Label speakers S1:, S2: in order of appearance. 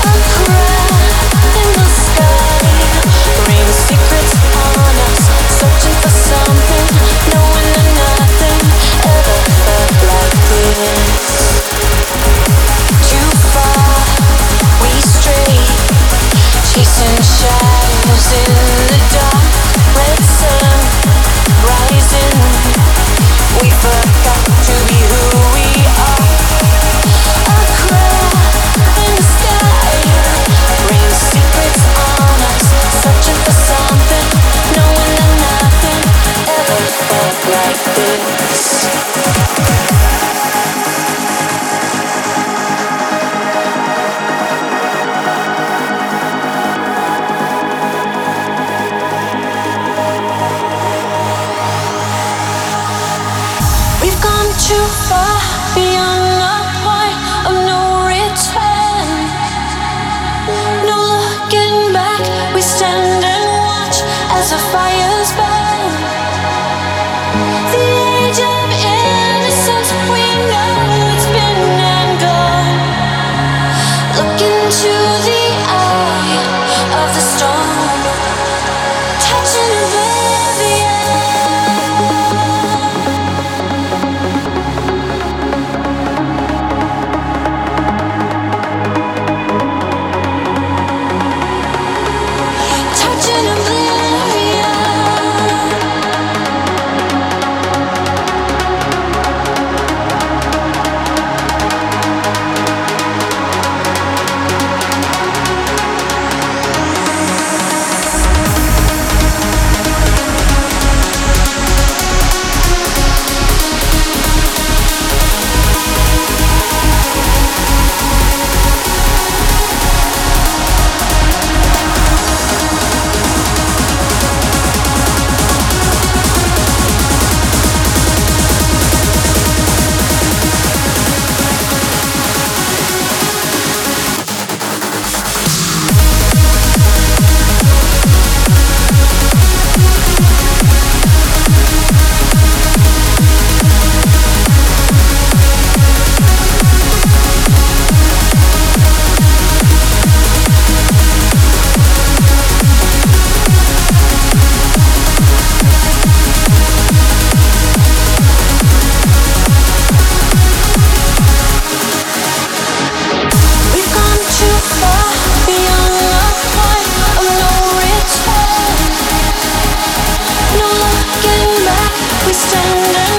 S1: too far beyond the point of no return. No looking back, we stand and watch as the fires burn. The age of innocence, we know it's been and gone. Look into the eye of the storm, touching oblivion. We stand